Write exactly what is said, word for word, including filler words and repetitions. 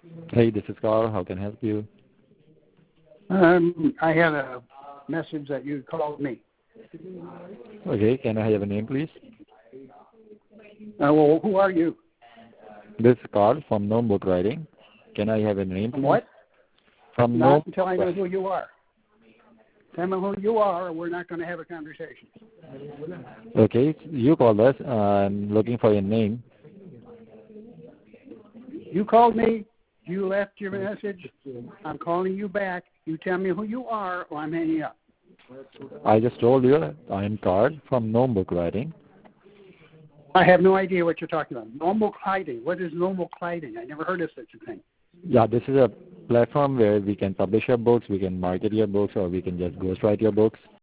Hey, this is Carl. How can I help you? Um, I had a message that you called me. Okay, can I have a name, please? Uh, well, who are you? This is Carl from Gnome Book Writing. Can I have a name, From please? what? From Not Gnome until Book I know Writing. who you are. Tell me who you are, or we're not going to have a conversation. Okay, you called us. I'm looking for your name. You called me. You left your message. I'm calling you back. You tell me who you are, or I'm hanging up. I just told you I am Carl from Gnome Book Writing. I have no idea what you're talking about. Normal Clyding. What is normal Clyding? I never heard of such a thing. Yeah, this is a platform where we can publish your books, we can market your books, or we can just ghostwrite your books.